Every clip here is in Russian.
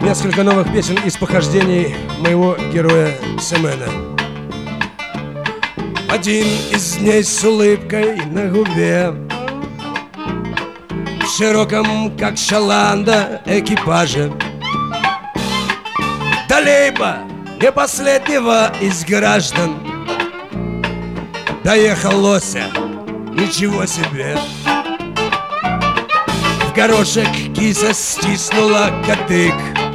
несколько новых песен из похождений моего героя Семена. Один из дней с улыбкой на губе, в широком, как шаланда, экипаже, далейба не последнего из граждан доехал Лося, ничего себе. В горошек киса стиснула кадык,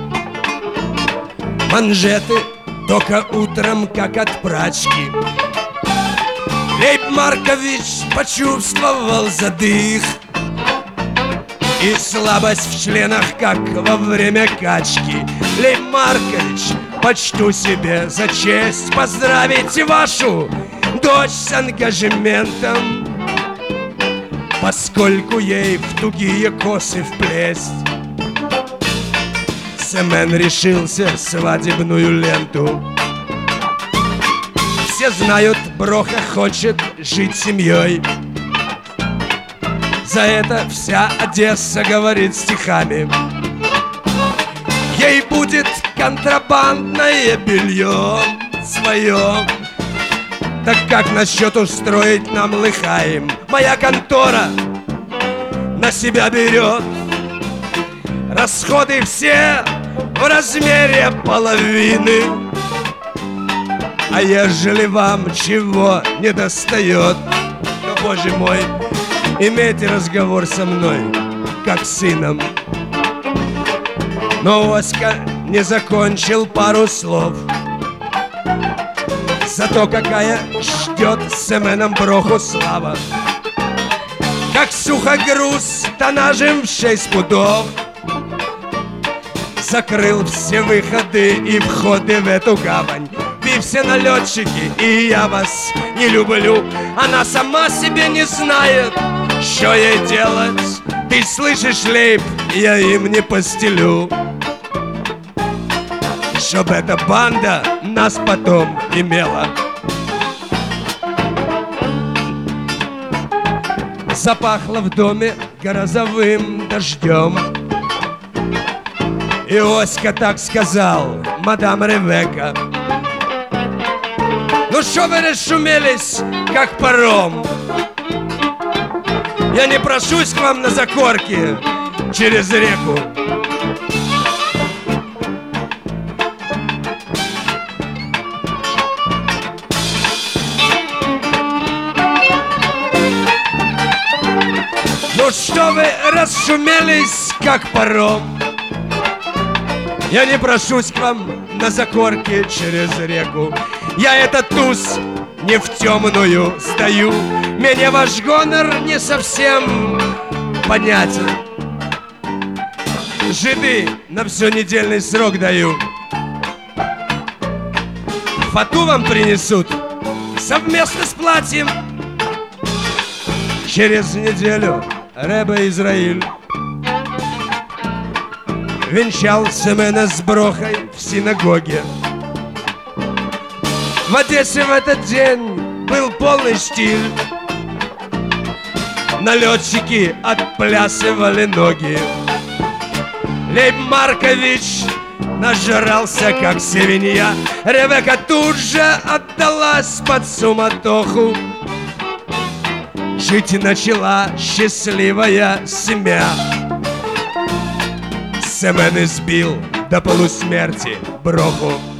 манжеты только утром, как от прачки. Лейб Маркович почувствовал задых и слабость в членах, как во время качки. Лейб Маркович, почту себе за честь поздравить вашу дочь с ангажементом, поскольку ей в тугие косы вплесть. Семен решился свадебную ленту. Все знают, Броха хочет жить семьей. За это вся Одесса говорит стихами. Ей будет контрабандное белье свое. Так как насчет устроить нам Лыхаим? Моя контора на себя берет расходы все в размере половины. А ежели вам чего не достает, то, боже мой, имейте разговор со мной, как с сыном. Но Оська не закончил пару слов. Зато какая ждет Семеном Броху слава. Как сухогруз тоннажем в 6 пудов закрыл все выходы и входы в эту гавань. Вы все налетчики, и я вас не люблю. Она сама себе не знает, что ей делать. Ты слышишь, Лейб, я им не постелю, чтоб эта банда нас потом имела. Запахло в доме грозовым дождем, и Оська так сказал, мадам Ревека: ну что вы расшумелись, как паром? Я не прошусь к вам на закорке через реку. Ну что вы расшумелись, как паром? Я не прошусь к вам на закорке через реку. Я этот туз не в темную сдаю. Мне ваш гонор не совсем понятен. Жиды на все недельный срок даю. Фату вам принесут совместно с платьем. Через неделю Ребе Израиль венчал Семена с Брохой в синагоге. В Одессе в этот день был полный штиль. Налетчики отплясывали ноги. Лейб Маркович нажрался, как свинья. Ревека тут же отдалась под суматоху. Жить начала счастливая семья. Семен избил до полусмерти Броху.